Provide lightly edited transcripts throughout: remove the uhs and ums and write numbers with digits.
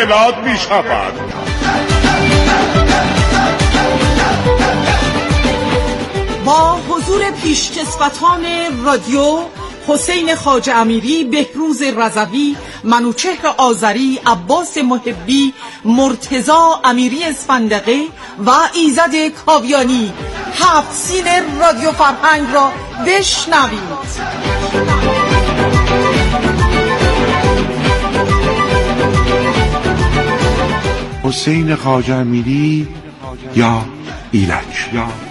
اطلاعات می شود. با حضور پیشکسوتان رادیو حسین خواجه امیری، بهروز رضوی، منوچهر آذری، عباس محبی، مرتضی امیری اسفندقه و ایزد کاویانی، 7 سین رادیو فرهنگ را بشنوید. حسین خواجه امیری یا ایلک.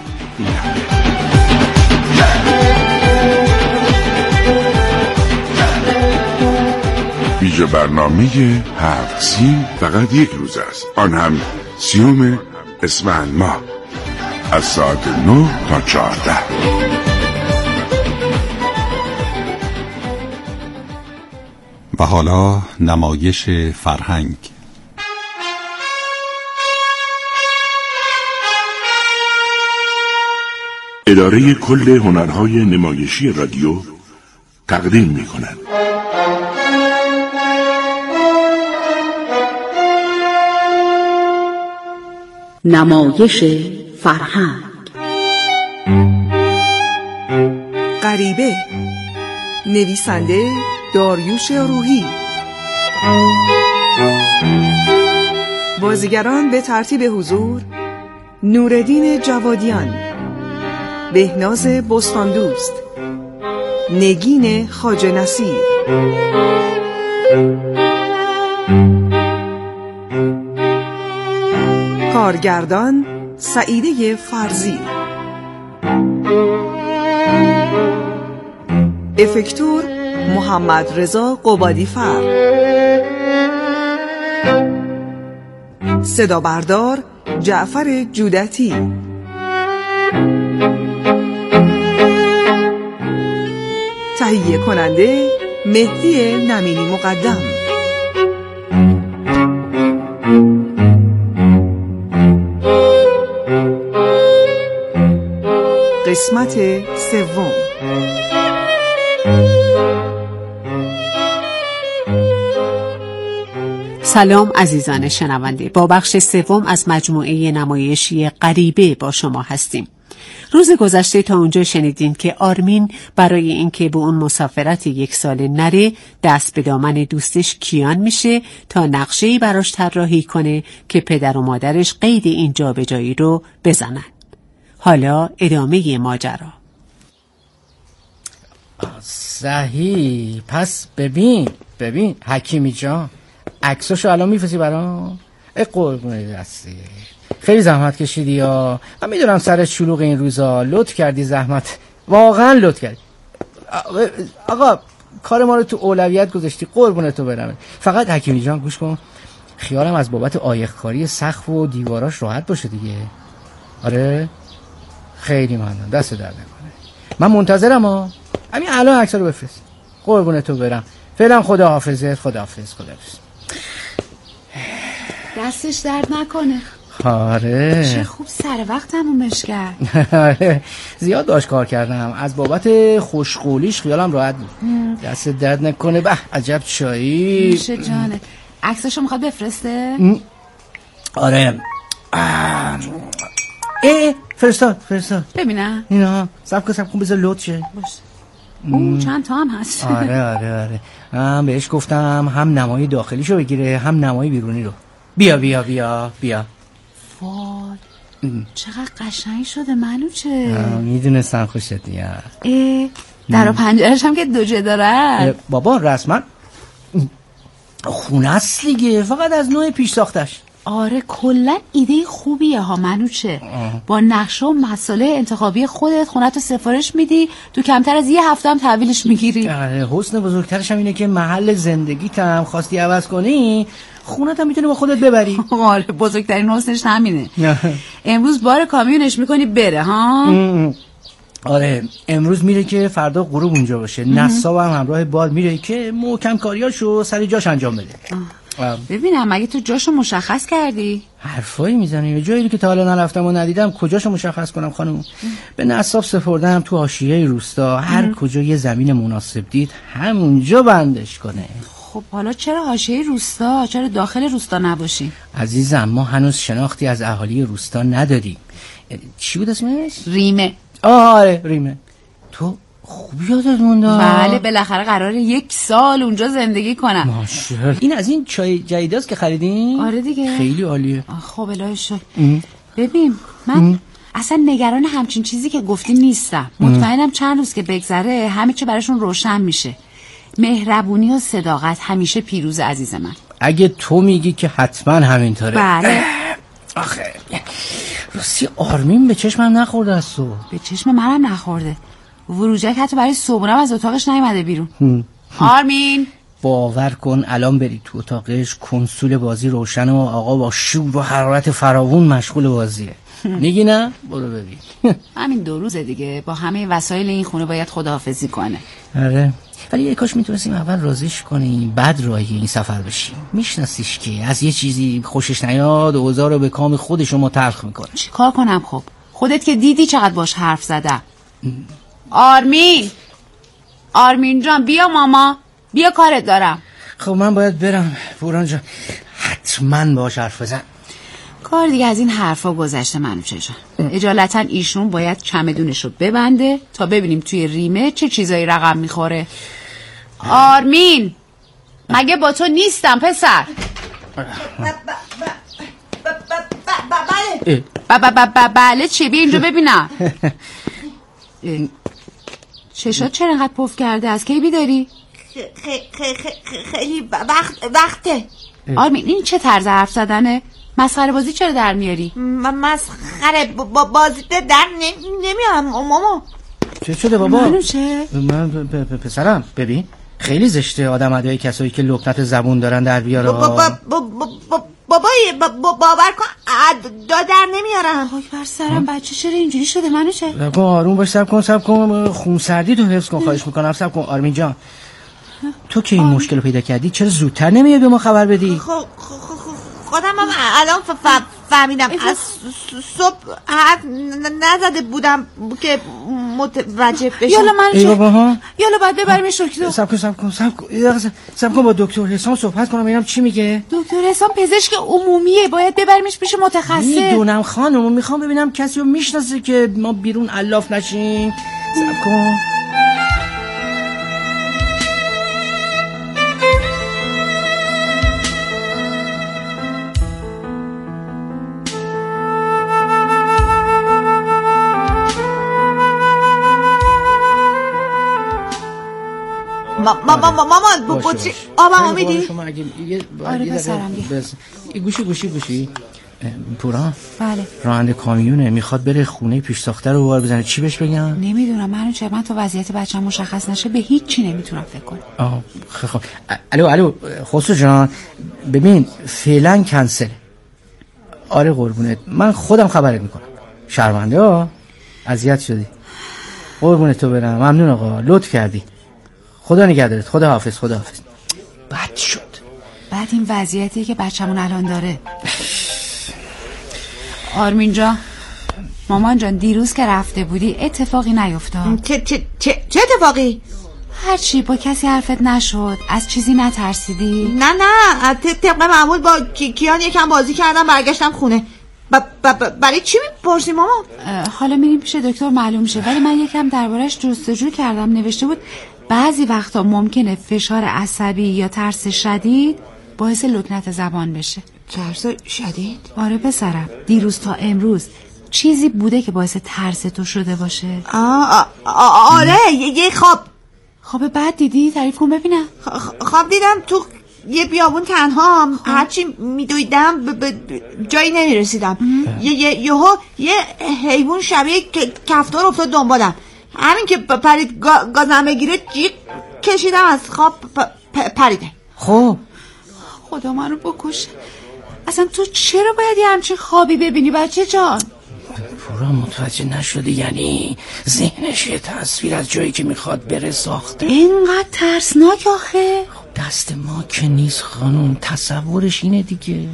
ویژه برنامه 7 سین فقط یک روز است، آن هم 30 اسفند ماه از ساعت 9 تا 14. و حالا نمایش فرهنگ. اداره کل هنرهای نمایشی رادیو تقدیم می‌کند. نمایش فرهنگ. غریبه، نویسنده داریوش روحی. بازیگران به ترتیب حضور: نوردین جوادیان، بهناز بستاندوست، نگین خواجه نصیر، کارگردان سعیده فرزی، افکتور محمد رضا قبادی فر، صدا بردار جعفر جودتی، تهیه کننده مهدی نمینی مقدم. قسمت 3. سلام عزیزان شنونده، با بخش 3 از مجموعه نمایشی غریبه با شما هستیم. روز گذشته تا اونجا شنیدین که آرمین برای اینکه به اون مسافرت 1 ساله نره دست به دامن دوستش کیان میشه تا نقشه‌ای براش طراحی کنه که پدر و مادرش قید این جابجایی رو بزنن. حالا ادامه ماجرا. صحیح. پس ببین حکیمی جان، عکساشو الان میفرستی برام؟ قربون دستی، خیلی زحمت کشیدی یا من میدونم سرت شلوغ این روزا، لطف کردی، زحمت واقعا لطف کردی. آقا کار ما رو تو اولویت گذاشتی، قربونتو برم. فقط حکیمی جان گوش کن، خیالم از بابت عایق‌کاری سقف و دیواراش راحت باشه دیگه. آره خیلی ممنون، دست در نکنه. من منتظرم ها، همین الان عکس‌ها رو بفرست. قربونتو برم. فعلا خداحافظت. خداحافظ. دستش درد نکنه. آره چه خوب سر وقت تمومش کرد. آره زیاد داشت کار کردم، از بابت خوشقولیش خیالم راحت بود. دست درد نکنه. به عجب چایی. میشه جانه. عکساشو میخواد بفرسته؟ آره. فرستاد. ببینم اینا سب کن بذار لود شه. باشه. چند تا هم هست. آره من بهش گفتم هم نمای داخلیشو بگیره هم نمای بیرونی رو. بیا وای چقدر قشنگ شده منوچه. میدونستم خوشت میاد. در و پنجرش هم که دوجه داره. بابا رسما خونه است دیگه، فقط از نوع پیش ساختش. آره کلا ایده خوبیه ها منوچه. با نقشه و مسائل انتخابی خودت خونه‌تو سفارش میدی، تو کمتر از 1 هفته هم تحویلش میگیری. آره حسن بزرگترش هم اینه که محل زندگیت هم خواستی عوض کنی خونت هم میتونی با خودت ببری. آره بزرگترین حسنش همینه. امروز بار کامیونش میکنی بره ها. آره امروز میره که فردا غروب اونجا باشه. نصاب هم همراه باد میره که محکم کاریاشو سر جاش انجام بده. ببینم مگه تو جاشو مشخص کردی؟ حرفایی میزنی؟ جایی که تا حالا نرفتم و ندیدم کجاشو مشخص کنم خانم؟ به نصاب سپردم تو حاشیه روستا، هر کجا یه زمین مناسب دید همونجا بندش کنه. خب حالا چرا حاشیه روستا؟ چرا داخل روستا نباشیم؟ عزیزم ما هنوز شناختی از اهالی روستا نداریم. چی بود اسمش؟ ریمه. آره ریمه. تو خوب یادت مونده؟ بله بالاخره قراره 1 سال اونجا زندگی کنم. ماشاءالله. این از این چای جدیداست که خریدین؟ آره دیگه. خیلی عالیه. خب الهی شکر. ببین من اصلا نگران همچین چیزی که گفتی نیستم. مطمئنم چند روز که بگذره همه چی براشون روشن میشه. مهربونی و صداقت همیشه پیروز عزیز من. اگه تو میگی که حتما همینطوره. بله. آخه راستی آرمین به چشمم نخورده از تو. به چشم منم نخورده. وروجک حتی برای صبحونم از اتاقش نیومده بیرون. آرمین باور کن الان بری تو اتاقش کنسول بازی روشن و آقا با شور و حرارت فراوون مشغول بازیه. میگی نه؟ برو ببین. همین 2 روزه دیگه با همه وسایل این خونه باید خداحافظی کنه. آره ولی یه کاش میتونستیم اول راضیش کنیم بعد راهی این سفر بشیم. میشناسیش که از یه چیزی خوشش نیاد اوضاع رو به کام خودشو تلخ میکنه. چی کار کنم خب؟ خودت که دیدی چقدر باش حرف زدم. آرمین جان بیا ماما بیا کارت دارم. خب من باید برم پوران جان. حتما باش حرف بزن. کار دیگه از این حرفا گذشته منوچه جان. اجالتا ایشون باید چمدونشو ببنده تا ببینیم توی ریمه چه چیزایی رقم میخوره. آرمین مگه با تو نیستم پسر؟ بله چی؟ بیا اینجا ببینم. چشات چرا اینقدر پف کرده؟ از کی بیداری؟ خیلی وقته. آرمین این چه طرز حرف زدنه؟ مسخره بازی چرا در میاری؟ مسخره بازی در نمیارم ماما. چه شده بابا؟ من پسرم ببین خیلی زشته آدم ادای کسایی که لکنت زبون دارن در بیاره. بابای باور کن در نمیارم. خاک بر سرم بچه چرا اینجوری شده منوچه؟ سب کن آروم باش. سب کن خونسردی تو حفظ کن خواهش میکنم. سب کن آرمین جان تو که این مشکل رو پیدا کردی چرا زودتر نمیای به ما خبر بدی؟ خودم هم الان فهمیدم. از صبح حرف نزده بودم که متوجه بشم. یالا منوچه یالا باید ببریمش دکتر. سب کن با دکتر حسام صحبت کنم ببینم چی میگه. دکتر حسام پزشک عمومیه باید ببریمش پیش متخصص. میدونم خانم میخوام ببینم کسی رو میشناسه که ما بیرون الاف نشیم. سب کن مامان بطری آبمو میدی؟ آره بسرم گوشی پوران بله راننده کامیونه میخواد بره خونه پیش ساخته رو بار بزنه. چی بهش بگم؟ نمیدونم من تا وضعیت بچه‌م مشخص نشه به هیچ چی نمیتونم فکر کنم. خب الو خسرو جان ببین فعلا کنسل. آره قربونت من خودم خبرت میکنم. شرمنده ها اذیت شدی. قربونت تو برم. ممنون آقا لطف کردی. خدا نگهدارت. خدا حافظ. بد شد. بعد این وضعیتی که بچه‌مون الان داره. آرمین جان مامان جان دیروز که رفته بودی اتفاقی نیفتاد؟ چه اتفاقی؟ هرچی با کسی حرفت نشد؟ از چیزی نترسیدی؟ نه طبق معمول با کیان یکم بازی کردم برگشتم خونه. برای چی میپرسی ماما؟ حالا میریم پیش دکتر معلوم میشه. ولی من یکم دربارش جستجو کردم. نوشته بود بعضی وقتا ممکنه فشار عصبی یا ترس شدید باعث لکنت زبان بشه. ترس شدید؟ آره پسرم دیروز تا امروز چیزی بوده که باعث ترس تو شده باشه؟ آره یه خواب بعد دیدی؟ تعریف کن ببینم. خواب دیدم تو یه بیابون تنها هرچی میدویدم جایی نمیرسیدم. یه حیوان شبیه کفتار افتاد دنبالم. همین که پرید گازم بگیره جیغ کشیدم از خواب پریده. خب خدا من رو بکشه. اصلا تو چرا باید یه همچین خوابی ببینی بچه جان؟ پورا متوجه نشدی یعنی ذهنش یه تصویر از جایی که میخواد بره ساخته. اینقدر ترسناک آخه؟ خب دست ما که نیست خانم تصورش اینه دیگه.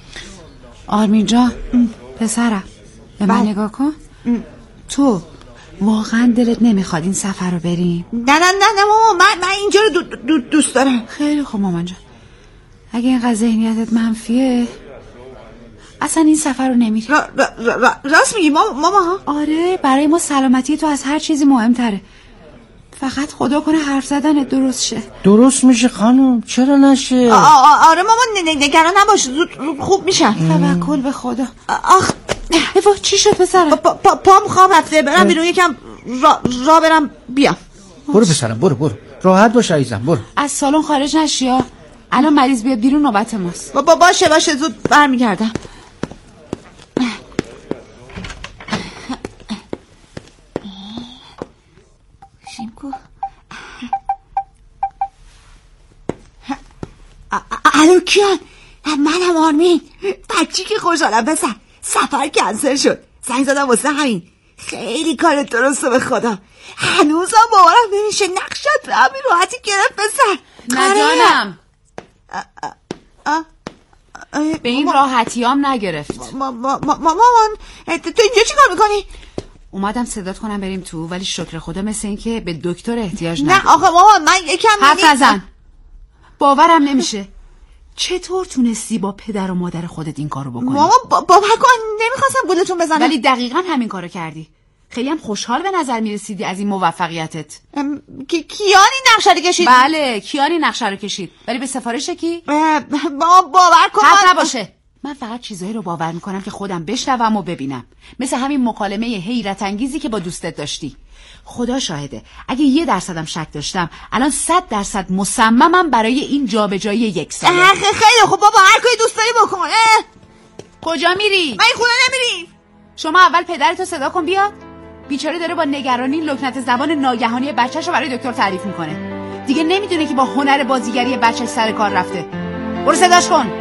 آرمین جان پسرم به من نگاه کن. تو واقعا دلت نمیخواد این سفر رو بریم؟ نه ماما، من اینجا رو دوست دارم. خیلی خوب مامان جان، اگه اینقدر ذهنیتت منفیه اصلا این سفر رو نمیری. راست میگی ماما؟ آره، برای ما سلامتی تو از هر چیزی مهمتره. فقط خدا کنه حرف زدن درست شه. درست میشه خانم، چرا نشه؟ آره ماما، نگران نباش، زود خوب میشن. توکل به خدا. آخ چی شد پسرم؟ پام خواب رفته، برم بیرون یکم را برم بیام. برو پسرم، برو راحت باش عزیزم، برو. از سالن خارج نشی، الان مریض بیاد بیرون نوبت ماست. باشه زود برمیگردم. شیمکو الو کیان؟ منم آرمین، بچی که خوشحالم پسر. سفر کنسل شد، زنگ زدم واسه همین. خیلی کار درسته به خدا. هنوزم باورم نمیشه نقشت به همین راحتی گرفت پسر. نجانم به این راحتی هم نگرفت. مامان تو اینجا چی کار میکنی؟ اومدم صدات کنم بریم تو، ولی شکر خدا مثل این که به دکتر احتیاج نداره. نه آخه مامان من یکم حرف نزن، باورم نمیشه. چطور تونستی با پدر و مادر خودت این کارو بکنی؟ مامان باور کن نمیخواستم گولتون بزنم، ولی دقیقاً همین کارو کردی. خیلی هم خوشحال به نظر میرسیدی از این موفقیتت. کیانی نقشه رو کشید؟ بله کیانی نقشه رو کشید، ولی به سفارش کی؟ باور کن حرف نباشه. من فقط چیزایی رو باور میکنم که خودم بشنوم و ببینم، مثل همین مکالمه حیرت انگیزی که با دوستت داشتی. خدا شاهده اگه 1% هم شک داشتم الان 100% مصممم برای این جابجایی 1 ساله. خیلی خوب بابا، هر کاری دوست داری بکن. کجا میری؟ من این خونه نمیریم. شما اول پدرتو صدا کن بیاد. بیچاره داره با نگرانی لکنت زبان ناگهانی بچه‌شو برای دکتر تعریف میکنه. دیگه نمیدونه که با هنر بازیگری بچه‌ش سر کار رفته. برو صداش کن.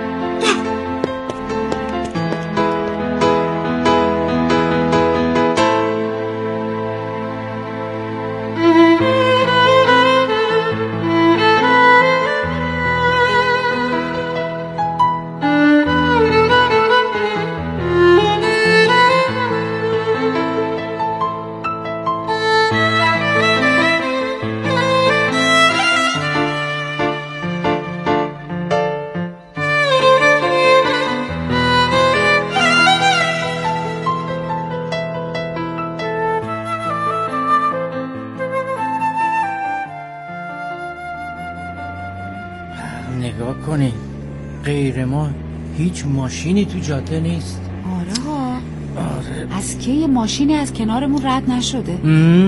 نگاه کنین، غیر ما هیچ ماشینی تو جاده نیست. آره از که یه ماشینی از کنارمون رد نشده.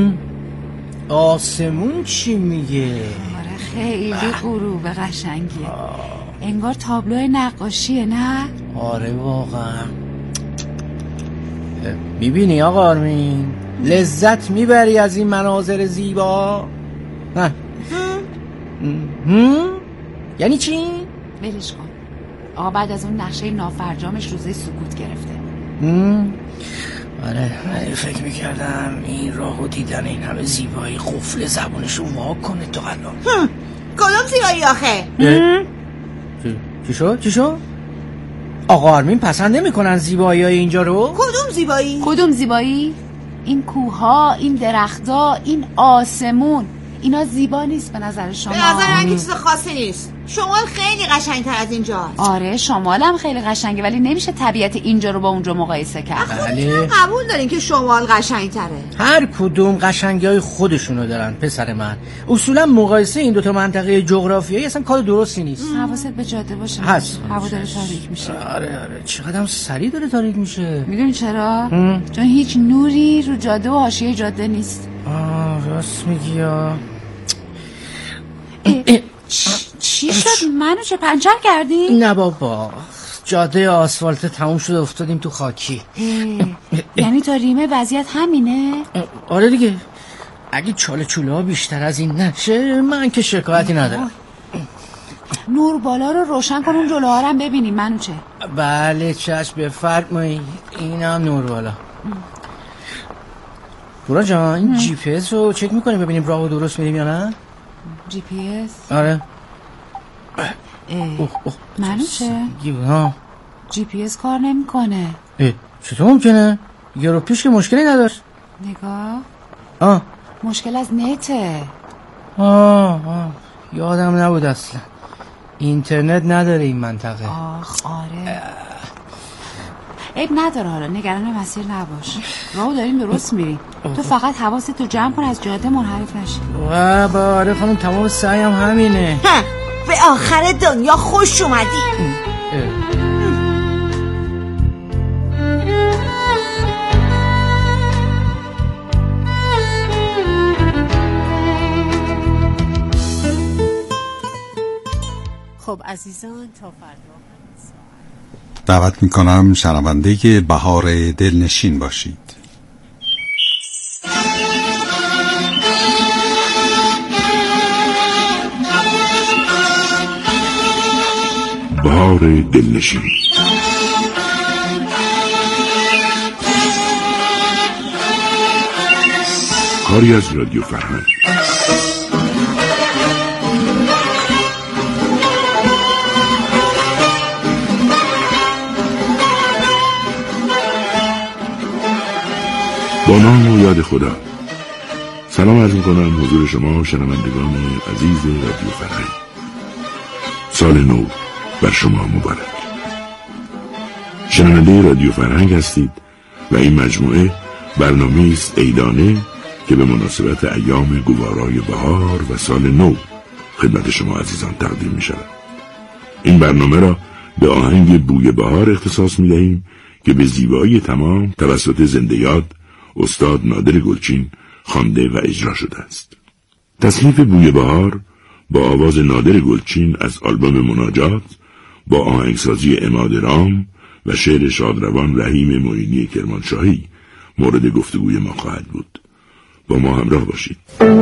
آسمون چی میگه؟ آره خیلی غروب قشنگیه. انگار تابلو نقاشیه نه؟ آره واقعا. میبینی آقا آرمین؟ لذت میبری از این مناظر زیبا؟ نه یعنی چی؟ ولش کن. آقا بعد از اون نقشه نافرجامش روزه سکوت گرفته. آره فکر میکردم این راهو دیدن این همه زیبایی قفل زبونشو وا کنه تو الان. کدوم زیبایی آخه؟ چی شد؟ آقا آرمین پسند نمیکنن زیبایی های اینجا رو؟ کدوم زیبایی؟ این کوها، این درختا، این آسمون، اینا زیبا نیست به نظر شما؟ به نظر من که چیز خاصی نیست. شمال خیلی قشنگتر از اینجاست. آره شمال هم خیلی قشنگه، ولی نمیشه طبیعت اینجا رو با اونجا مقایسه کرد. بله قبول دارین که شمال قشنگتره. هر کدوم قشنگی های خودشونو دارن پسر من. اصولا مقایسه این دوتا منطقه جغرافیایی اصلا کار درستی نیست. حواست به جاده باشه. هست. هوا داره تاریک میشه. آره چقدرم سریع داره تاریک میشه. میدونی چرا؟ چون هیچ نوری رو جاده و حاشیه جاده نیست. راست میگی یا چی شد؟ منو چه پنچر کردی؟ نه بابا، جاده آسفالت تموم شده افتادیم تو خاکی. یعنی تا ریمه وضعیت همینه؟ آره دیگه، اگه چاله چوله ها بیشتر از این نشه من که شکایتی ندارم. نور بالا رو روشن کن، اون جلوها رو هم ببینیم منوچه. بله چشم بفرمایید. اینم نور بالا. پورا جان این جی پی اس رو چک میکنیم ببینیم راهو درست میریم یا نه؟ جی پی اس؟ آره. منوچه جی پی اس کار نمیکنه. چطور ممکنه؟ یه رو پیش که مشکلی نداشت. نگاه مشکل از نته. یادم نبود اصلا اینترنت نداره این منطقه. آخ آره. عیب نداره، حالا نگران مسیر نباش، راهو داریم درست میریم. تو فقط حواستو جمع کن از جاده منحرف نشی. آره خانم تمام سعیم همینه. به آخر دنیا خوش اومدی. خب عزیزان تا فردا دعوت میکنم شنونده بهار دلنشین باشید. بهار دلنشین. کاری از رادیو فرهنگ. با نام و یاد خدا. سلام عرض می‌کنم حضور شما شنوندگان عزیز رادیو فرهنگ. سال نو بر شما مبارک. شنونده رادیو فرهنگ هستید و این مجموعه برنامه است عیدانه که به مناسبت ایام گوارای بهار و سال نو خدمت شما عزیزان تقدیم می‌شود. این برنامه را به آهنگ بوی بهار اختصاص می‌دهیم که به زیبایی تمام توسط زنده یاد استاد نادر گلچین خوانده و اجرا شده است. تصنیف بوی بهار با آواز نادر گلچین از آلبوم مناجات با آهنگسازی عماد رام و شعر شادروان رحیم معینی کرمانشاهی مورد گفتگوی ما خواهد بود. با ما همراه باشید.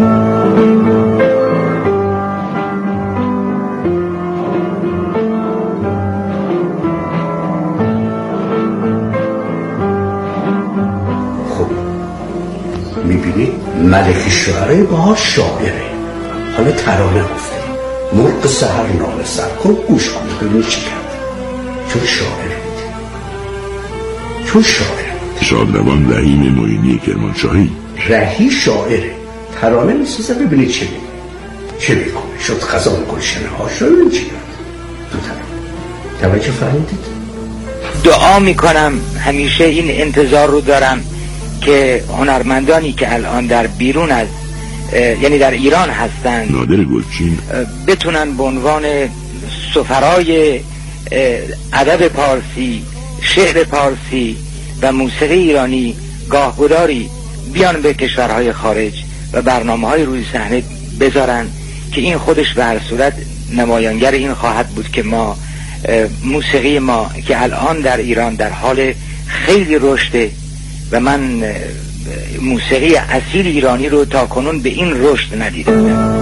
میبینی ملک شعره بهار شاعره، حالا ترانه گفته مرغ سحر ناله سر کن گوش کن ببینی چی کرد. چون شاعره شادروان رحیم معینی کرمانشاهی. رحی شاعره، ترانه میسازه ببینی چی میگه چه میکنه. شد خزان گلشنه ها شاید چی کرد. دو ترانه توجه فرمودید. دعا میکنم همیشه این انتظار رو دارم که هنرمندانی که الان در بیرون از یعنی در ایران هستن نادر گلچین بتونن به عنوان سفرای ادب پارسی، شعر پارسی و موسیقی ایرانی گاهگداری بیان به کشورهای خارج و برنامه‌های روی صحنه بذارن که این خودش به هر صورت نمایانگر این خواهد بود که ما موسیقی ما که الان در ایران در حال خیلی رشده و من موسیقی اصیل ایرانی رو تا کنون به این رشد ندیده بودم.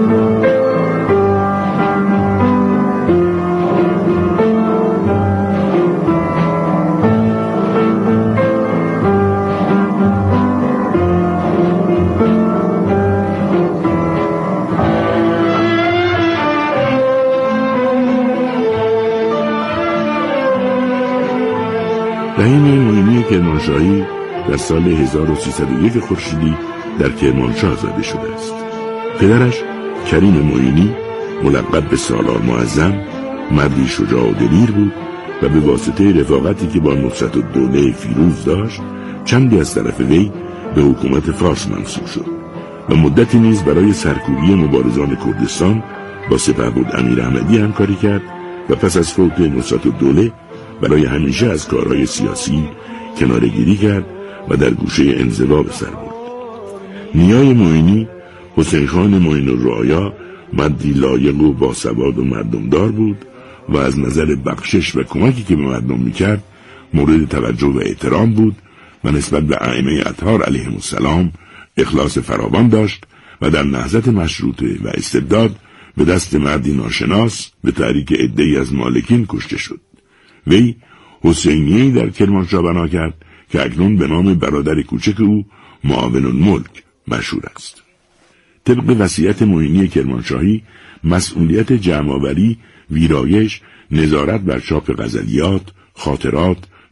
رحیم معینی کرمانشاهی در سال 1301 خورشیدی در کرمانشاه زاده شده است. پدرش کریم معینی ملقب به سالار معظم مردی شجاع و دلیر بود و به واسطه رفاقتی که با نصرتالدوله فیروز داشت چندی از طرف وی به حکومت فارس منصوب شد و مدتی نیز برای سرکوبی مبارزان کردستان با سپهبد امیر احمدی همکاری کرد و پس از فوت نصرتالدوله برای همیشه از کارهای سیاسی کناره‌گیری کرد و در گوشه انزوا به سر برد. نیای معینی حسین خان معین الرعایا مردی لایق و باسواد و مردمدار بود و از نظر بخشش و کمکی که به مردم میکرد مورد توجه و احترام بود و نسبت به ائمه اطهار علیهم السلام اخلاص فراوان داشت و در نهضت مشروطه و استبداد به دست مردی ناشناس به تحریک عده‌ای از مالکین کشته شد. وی حسینیه‌ای در کرمانشاه بنا کرد که اکنون به نام برادر کوچک او معاون الملک مشهور است. طبق وصیت معینی کرمانشاهی مسئولیت جمع‌آوری، ویرایش، نظارت بر چاپ غزلیات، خاطرات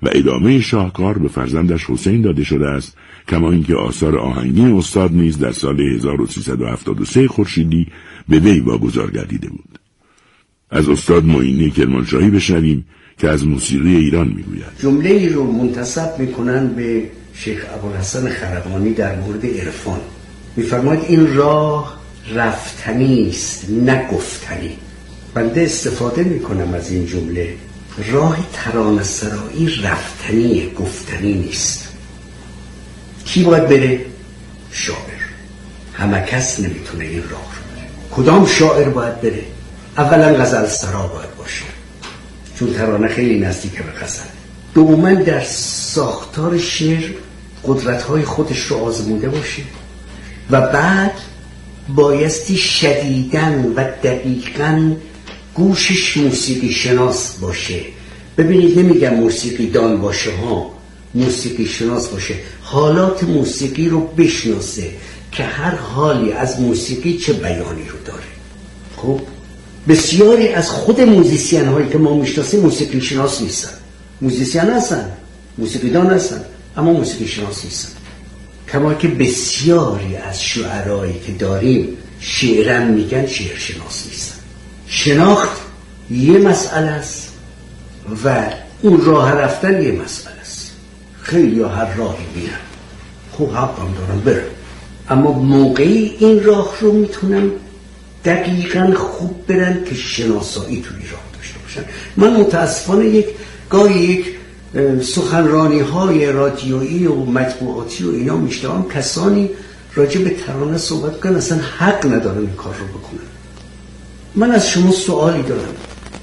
و ادامه شاهکار به فرزندش حسین داده شده است، کما اینکه آثار آهنگی استاد نیز در سال 1373 خورشیدی به وی واگذار گردیده بود. از استاد معینی کرمانشاهی بشنویم که از موسیقی ایران میگوید. جمله ای رو منتسب میکنن به شیخ ابوالحسن خرقانی در مورد عرفان. میفرماید این راه رفتنی است نه گفتنی. بنده استفاده میکنم از این جمله. راه ترانه‌سرایی رفتنی، گفتنی نیست. کی باید بره؟ شاعر. همه کس نمیتونه این راه رو بره. کدام شاعر باید بره؟ اولا غزل سرا باید باشه، چون ترانه خیلی نزدیک به غزل. دوما در ساختار شعر قدرت‌های خودش رو آزموده باشه و بعد بایستی شدیداً و دقیقاً گوشش موسیقی شناس باشه. ببینید نمیگم موسیقی دان باشه ها، موسیقی شناس باشه، حالات موسیقی رو بشناسه که هر حالی از موسیقی چه بیانی رو داره. خب بسیاری از خود موزیسین هایی که ما میشناسیم موسیقی شناس نیستن. موزیسین هستن، موسیقی دان هستن، اما موسیقی شناس نیستن. کما که بسیاری از شعرایی که داریم شعرن میگن شعر شناس نیستن. شناخت یه مسئله است و اون راه رفتن یه مسئله است. خیلی ها هر راهی میرن، خوب حقم دارن برن، اما موقعی این راه رو میتونن دقیقاً خوب برن که شناسایی توی راه داشته باشن. من متاسفانه گاهی یک سخنرانی های رادیویی و مطبوعاتی و اینا میشنوم کسانی راجع به ترانه صحبت کنن اصلا حق ندارن این کار رو بکنن. من از شما سوالی دارم.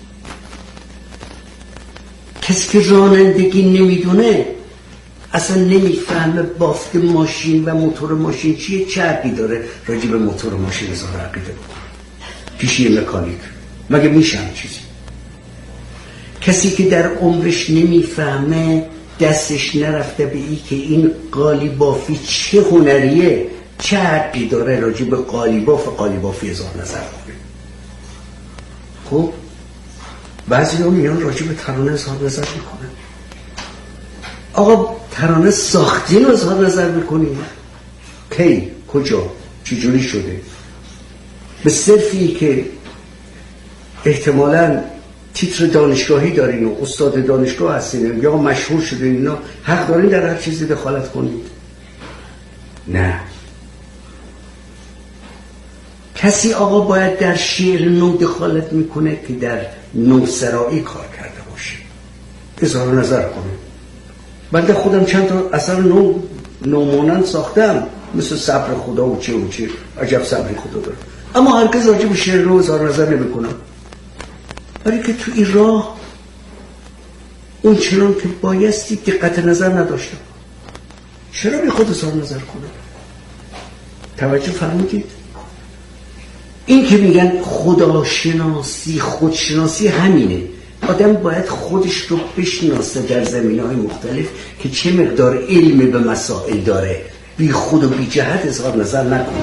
کسی که رانندگی نمیدونه اصلا نمیفهمه بافت ماشین و موتور ماشین چیه، چه عقیده‌ای داره راجع به موتور ماشین اظهار عقیده بکنه پیش یه مکانیک؟ مگه میشم چیزی؟ کسی که در عمرش نمیفهمه، دستش نرفته به ای که این قالیبافی چه هنریه، چه حقی داره راجع به قالیباف و قالیبافی اظهار نظر کنه؟ خب بعضی ها میان راجع به ترانه اظهار نظر میکنن. آقا ترانه ساختین رو اظهار نظر میکنیم؟ کی؟ کجا؟ چجوری شده؟ به صرفی که احتمالاً تیتر دانشگاهی دارین و استاد دانشگاه هستین یا مشهور شدین، اینا حق دارین در هر چیزی دخالت کنید؟ نه. کسی آقا باید در شعر نو دخالت میکنه که در نوسرایی کار کرده باشه، اظهار نظر کنه. بنده خودم چند تا اثر نومانند ساختم، مثل صبر خدا و چه و چه، عجب صبری خدا داره، اما هرگز راجع به شعر رو اظهار نظر نمیکنم، برای که تو این راه اون چنان که بایستی دقت نظر نداشتم. چرا بی خود اظهار نظر کنم؟ توجه فرمودید؟ این که میگن خداشناسی، خودشناسی همینه. آدم باید خودش رو بشناسه در زمینه‌های مختلف که چه مقدار علم به مسائل داره، بی خود و بی جهت اظهار نظر نکنه.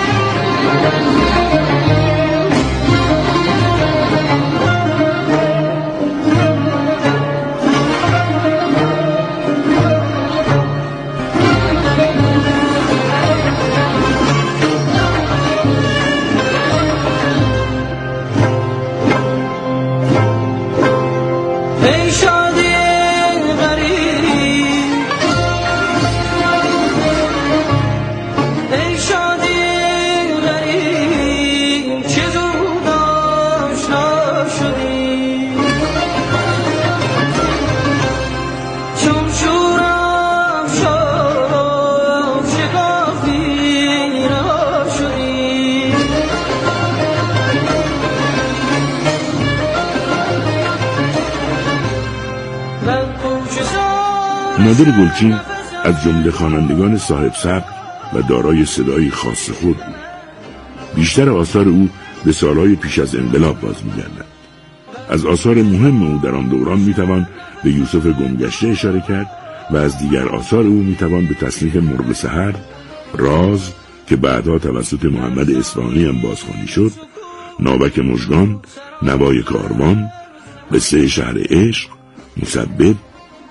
نادر گلچین از جمله خوانندگان صاحب سبک و دارای صدایی خاص خود بود. بیشتر آثار او به سالهای پیش از انقلاب باز می‌گردد. از آثار مهم او در آن دوران میتوان به یوسف گمگشته اشاره کرد و از دیگر آثار او میتوان به تصنیف مرغ سحر، راز که بعدها توسط محمد اصفهانی هم بازخوانی شد، ناوک مژگان، نوای کاروان، قصه شهر عشق، مسبب،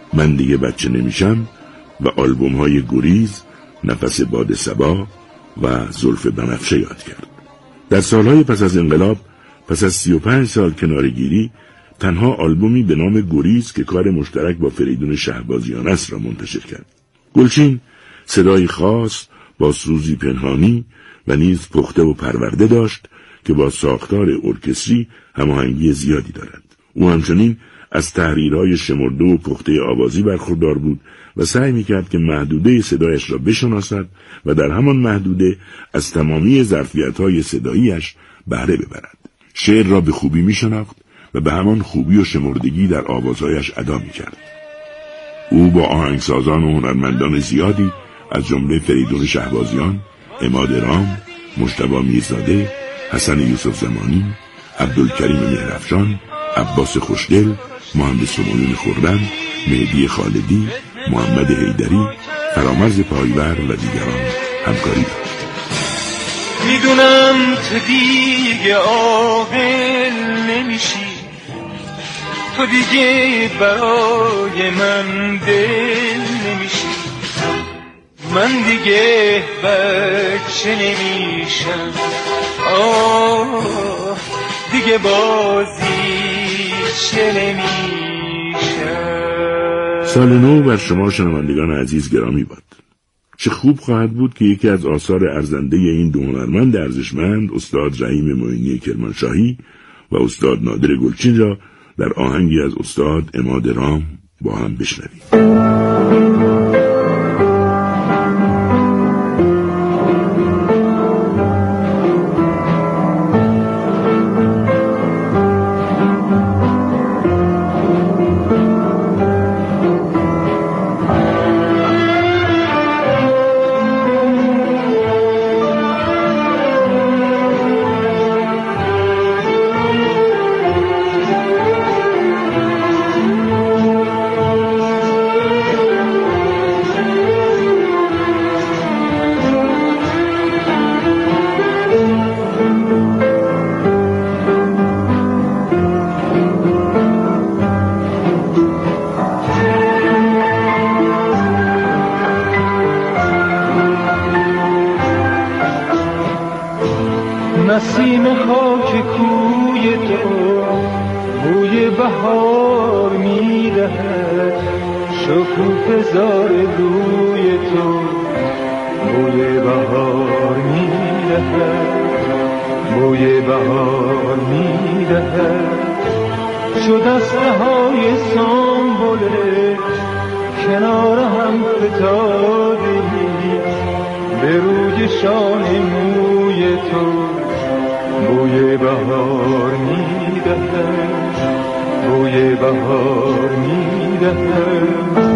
من دیگه بچه نمیشم و آلبوم های گریز، نفس باد صبا و زلف بنفشه یاد کرد. در سالهای پس از انقلاب، پس از 35 سال کنارگیری، تنها آلبومی به نام گریز که کار مشترک با فریدون شهبازیان است را منتشر کرد. گلچین صدای خاص با سوزی پنهانی و نیز پخته و پرورده داشت که با ساختار ارکستری هماهنگی زیادی دارد. او همچنین از تحریرهای شمرده و پخته آوازی برخوردار بود و سعی میکرد که محدوده صدایش را بشناسد و در همان محدوده از تمامی ظرفیت‌های صداییش بهره ببرد. شعر را به خوبی میشناخت و به همان خوبی و شمردگی در آوازهایش ادا میکرد. او با آهنگسازان و هنرمندان زیادی از جمله فریدون شهبازیان، عماد رام، مجتبی میرزاده، حسن یوسف زمانی، عبدالکریم مهرافشان، عباس خوشدل، مهندس معین خرم، مهدی خالدی، محمد حیدری، فرامرز پایور و دیگران همکاری داشت. میدونم تو دیگه عاقل نمیشی، تو دیگه برای من دل نمیشی، من دیگه بچه نمیشم، دیگه بازی چه نمیشم. سال نو بر شما شنوندگان عزیز گرامی باد. چه خوب خواهد بود که یکی از آثار ارزنده این دو هنرمند ارزشمند، استاد رحیم معینی کرمانشاهی و استاد نادر گلچین را در آهنگی از استاد عماد رام با هم بشنویم. نسیم خاک کوی تو بوی بهار میدهد، شکوفه زار روی تو بوی بهار میدهد، بوی بهار میدهد. شد دستهای سنبله کنار هم فتادگی، به روی شانه موی تو بوی بهار میدهد، بوی بهار میدهد.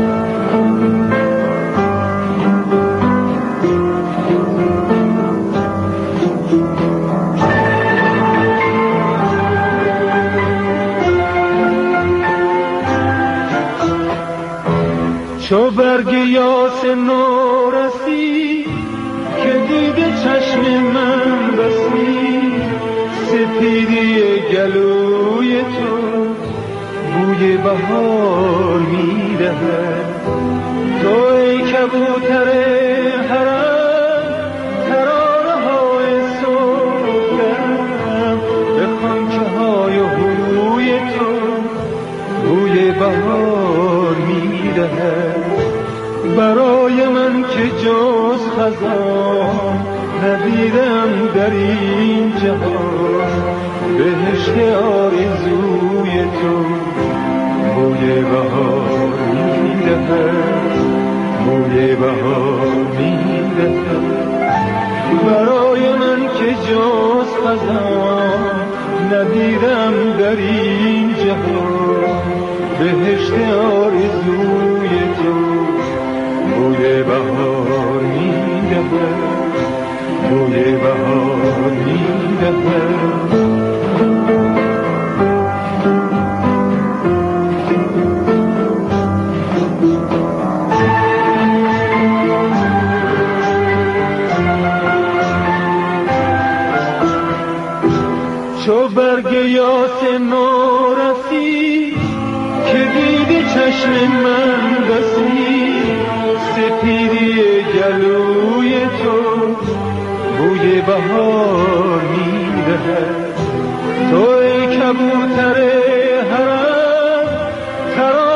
چو برگ یاس نو رسی که دیده چشم من بسی، سپیدی گلوی تو بوی بهار میدهد. تو ای کبوتر حرم ترانه های صبحم، به خانچه های هوی تو بوی بهار میدهد. برای من که جز خزان ندیدم در این جهان، بهشت آرزوی تو بوی بهار میدهد، بوی بهار میدهد. برای من که جز خزان ندیدم در این جهان، بهشت آرزوی تو بوی بهار میدهد، بوی بهار میدهد. چو برگ یاس نو رسی که دیدی چشم من بسی سپیدی گلوی تو بوی بهار میدهد تو ای کبوتر